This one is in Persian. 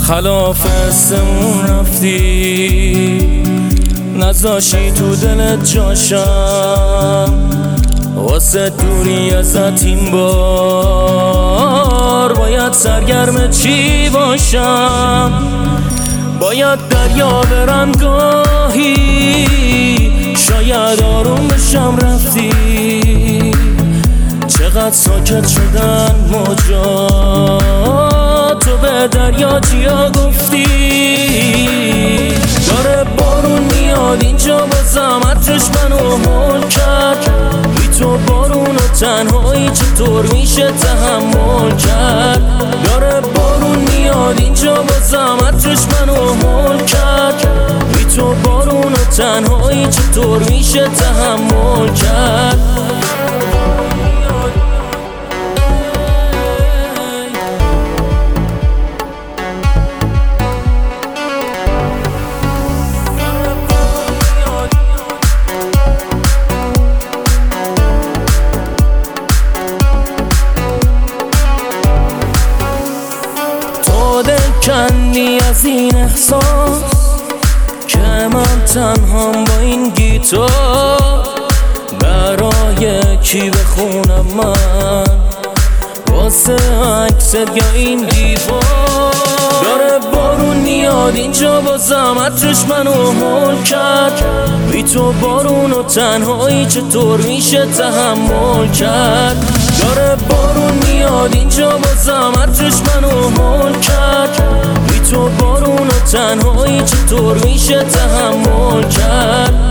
خلاف حسمون رفتی، نذاشی تو دلت جاشم، واسه دوری ازت این بار باید سرگرم چی باشم؟ باید دریا برم گاهی، شاید آروم بشم رفتی. چقدر ساکت شدن موجا، تو به دریا چیا گفتی؟ داره بارون میاد اینجا بازم عطرش منو هول کرد. بی تو بارون و تنهایی چطور میشه تحمل کرد؟ داره بارون میاد اینجا بازم عطرش منو هول کرد. بی تو بارون و تنهایی چطور میشه تحمل کرد؟ کنی از این احساس که من تنهام با این گیتار، برای کی بخونم من واسه عکست یا این دیوار؟ داره بارون میاد اینجا بازم عطرش منو هول کرد. بی تو بارون و تنهایی چطور میشه تحمل کرد؟ داره بارون میاد اینجا بازم عطرش منو هول کرد. بی تو بارون و تنهایی چطور میشه تحمل کرد؟